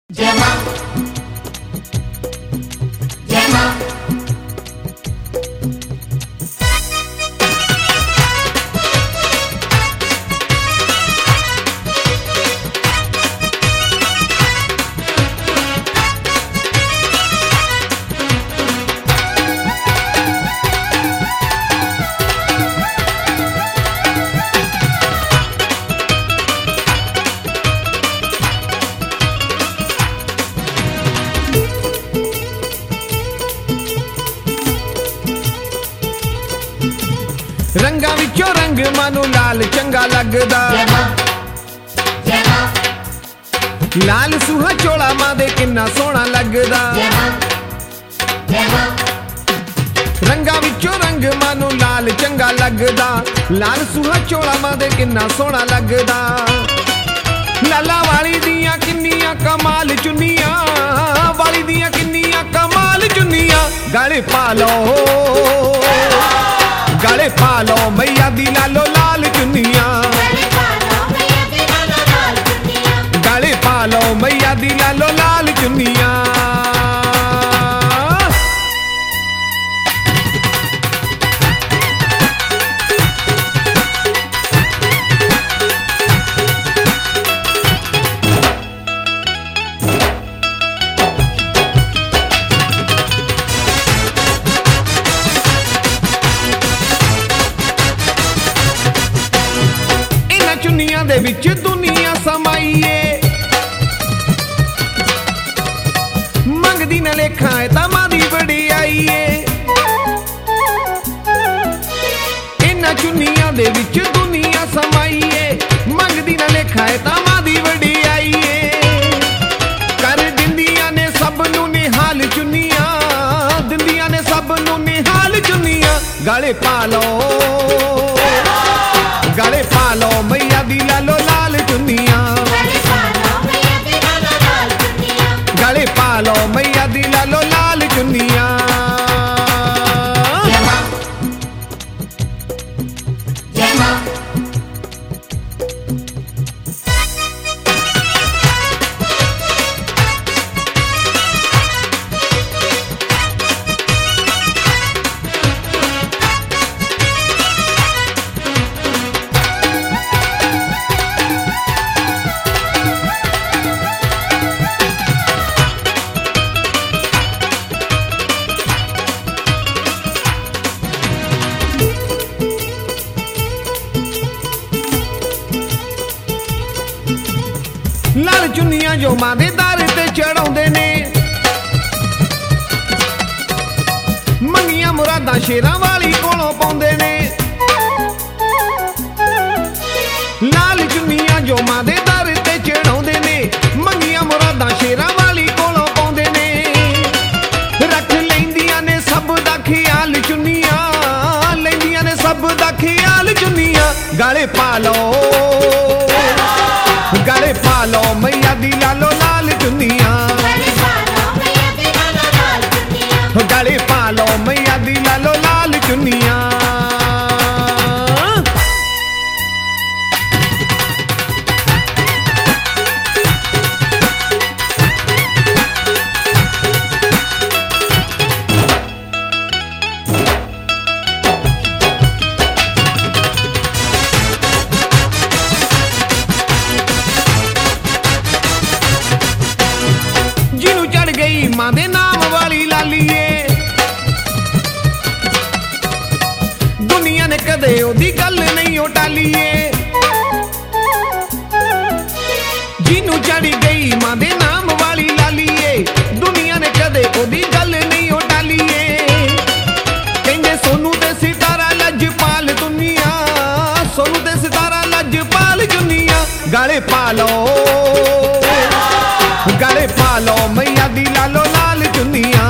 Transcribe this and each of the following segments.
जय मां, जय मां। रंगा विचों रंग मानू लाल चंगा लगदा। लाल सूहा चोला मां दे किन्ना सोहना लगदा। रंगा विचों रंग मानू लाल चंगा लगदा। लाल सूहा चोला मां दे किन्ना सोहना लगदा। लाला वाली दियां किन्नियां कमाल चुन्नियां, वाली दियां किन्नियां कमाल चुन्नियां। गले पा लो गले पा लो मैया दी लालो लाल चुन्नियां। गले पा लो मैया दी लालो लाल चुन्नियां। चुन्नियां दे विच दुनिया समाईए, मंगदी न लेखा है तां मां दी वडियाईए। इन्हां चुन्नियां दे विच दुनिया समाईए, मंगदी न लेखा है तां मां दी वडियाईए। कर दिंदियां ने सब नूं निहाल चुन्नियां, दिंदियां ने सब नूं निहाल चुन्नियां। गले पा लो गले पा लो मैया दी लालो लाल चुन्नियां। गले पा लो मैया दी लालो लाल चुन्नियां। जय मां, जय मां। लाल चुन्नियां जो मां दे दर ते चढ़ाउंदे ने, मंगियां मुरादां शेरां वाली कोलों पाउंदे ने। लाल चुन्नियां जो मां दे दर ते चढ़ाउंदे ने, मंगियां मुरादां शेरां वाली कोलों पाउंदे ने। रख लैंदियां ने सब दा ख्याल चुन्नियां, लैंदियां ने सब दा ख्याल चुन्नियां। गले पा लो गले पा लो मैया दी लालो लाल चुन्नियां। गले पा लो मैया दी लालो लाल चुन्नियां। चढ़ गई मां दे नाम वाली लालीए, दुनिया ने कदे ओदी गल नहीं टालीए। जिन्नू चढ़ गई मां दे नाम वाली लालीए, दुनिया ने कदे ओदी गल नहीं टालीए। कहंदे सोनू ते सितारा लजपाल दुनिया, सोनू ते सितारा लजपाल दुनिया। गले पा लो गले पा लो मैया दी लालो लाल चुन्नियां।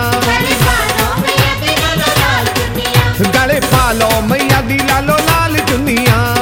गले पा लो मैया दी लालो लाल चुन्नियां।